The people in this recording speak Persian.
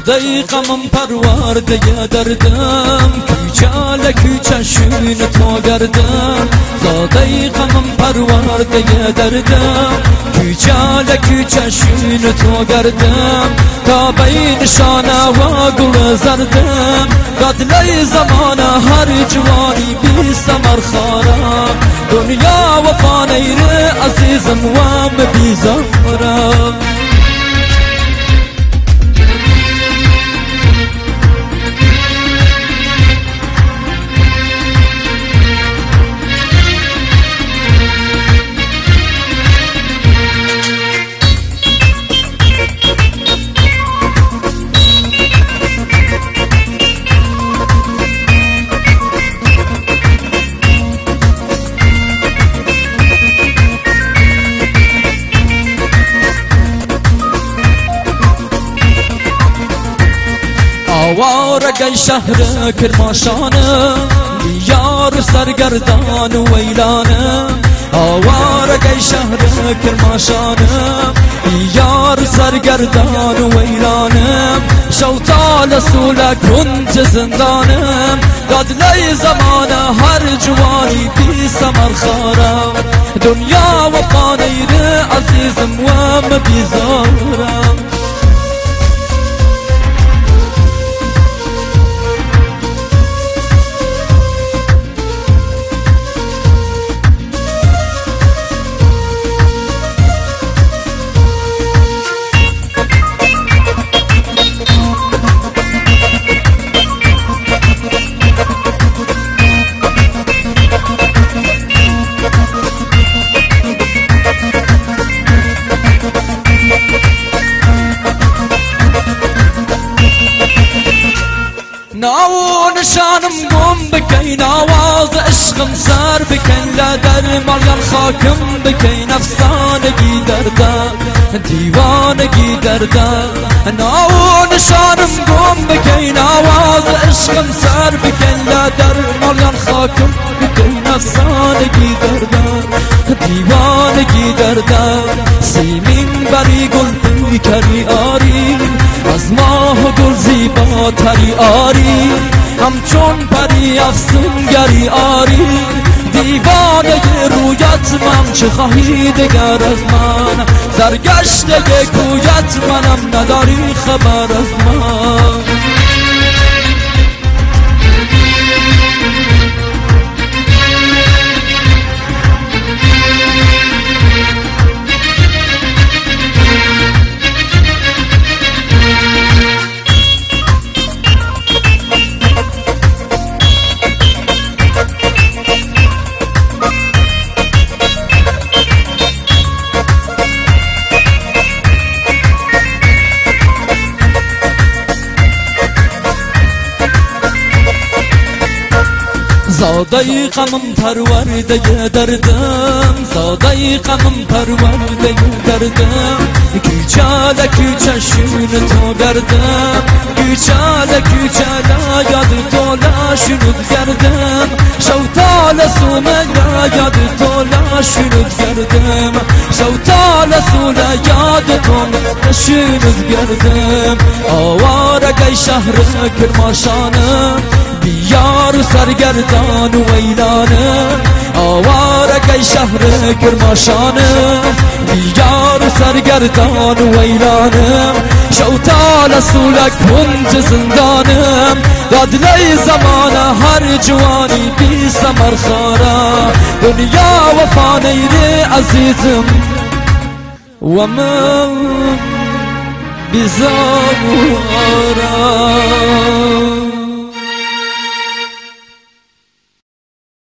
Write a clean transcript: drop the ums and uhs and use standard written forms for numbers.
زاده غمم پرورده دردم کوچه کوچه شون تو گردم زاده غمم پرورده دردم کوچه کوچه شون تو گردم تا بین شانه و گل زردم قتل زمان هر جوانی بی ثمر خارم دنیا و فانیر عزیزم و بیزارم آوارگی شهر کرماشانه یار سرگردان و ویلانه آوارگی شهر کرماشانه یار سرگردان و ویلانه شوطال سوله کنج زندانه قتل زمان هر جوانی بی ثمر خارم دنیا و فانیر عزیزم و بیزارم ناو نشانم گم بکین آواز عشقم سر بکن لدر مالیان خاکم بکین افسانگی دردم دیوانگی دردم ناو نشانم گم بکین آواز عشقم سر بکن لدر مالیان خاکم بکین افسانگی دردم دیوانگی دردم سیمین بری گل بیکری آری از ماه گل زیباتری آری همچون پری افسونگری آری دیوانه رویت من چه خواهی دگر از من سرگشته کویت منم نداری خبر از من زاده غمم پرورده دردم زاده غمم پرورده دردم کوچه کوچه شون تو گردم کوچه کوچه یاد تو لاشونت گردم شوطال سومه یاد تو لاشونت گردم شوطال سوله یاد تو لاشونت گردم آوارگی شهر کرماشانه بیار سرگردان و ویلانه آوارگی شهر کرماشانه بیار سرگردان و ویلانه شوطال سوله کنج زندانه قتل زمان هر جوانی بی ثمر خارم دنیا و فانیر عزیزم و من بیزارم